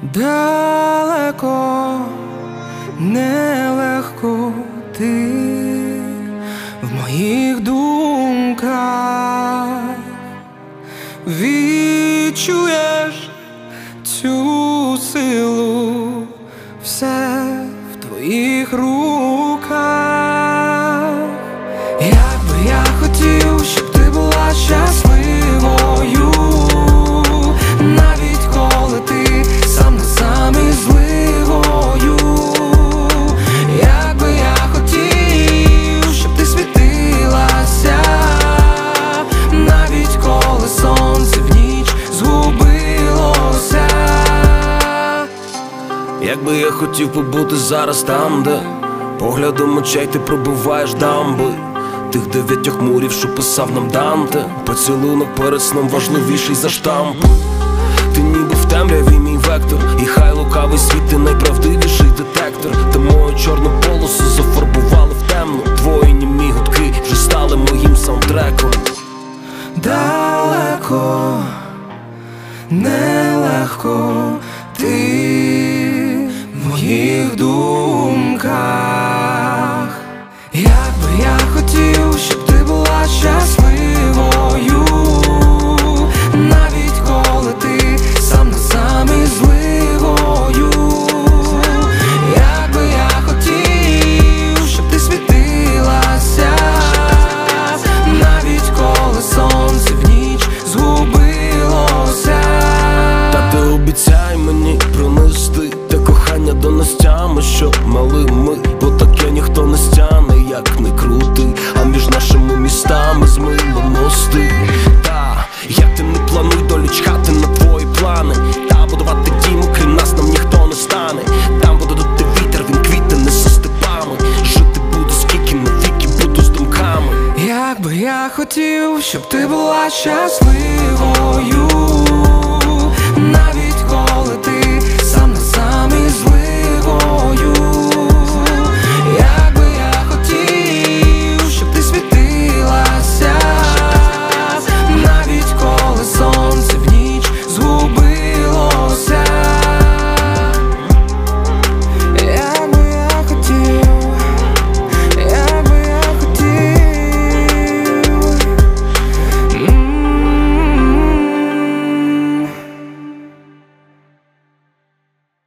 Далеко, нелегко ти в моїх думках. Відчуєш цю силу, все в твоїх руках. Як би я хотів, щоб ти була щасливою, навіть коли ти сам на сам із зливою. Як би я хотів, щоб ти світилася, навіть коли сонце в ніч згубилося. Як би я хотів побути зараз там, де поглядом очей ти пробиваєш дамби тих 9 мурів, що писав нам Данте. Поцілунок перед сном важливіший за штамп. Ти ніби в темряві мій вектор, і хай лукавий світ, ти найправдивіший детектор. Та мою чорну полосу зафарбували в темну. Твої німі гудки вже стали моїм саундтреком. Далеко, нелегко ти в моїх думках. Як би я хотів, щоб ти була щасливою, навіть коли ти сам на сам із зливою. Як би я хотів, щоб ти світилася, навіть коли сонце в ніч згубилося. Та ти обіцяй мені пронести те кохання до настями, що мали ми, бо таке ніхто не стяне, як не крути. А між нашими містами змило мости. Та, як ти не плануй долю чхати на твої плани. Та будувати дім, крім нас нам ніхто не стане. Там буде дути вітер, він квіти несе степами. Жити буду скільки, навіки буду з думками. Як би я хотів, щоб ти була щасливою, навіть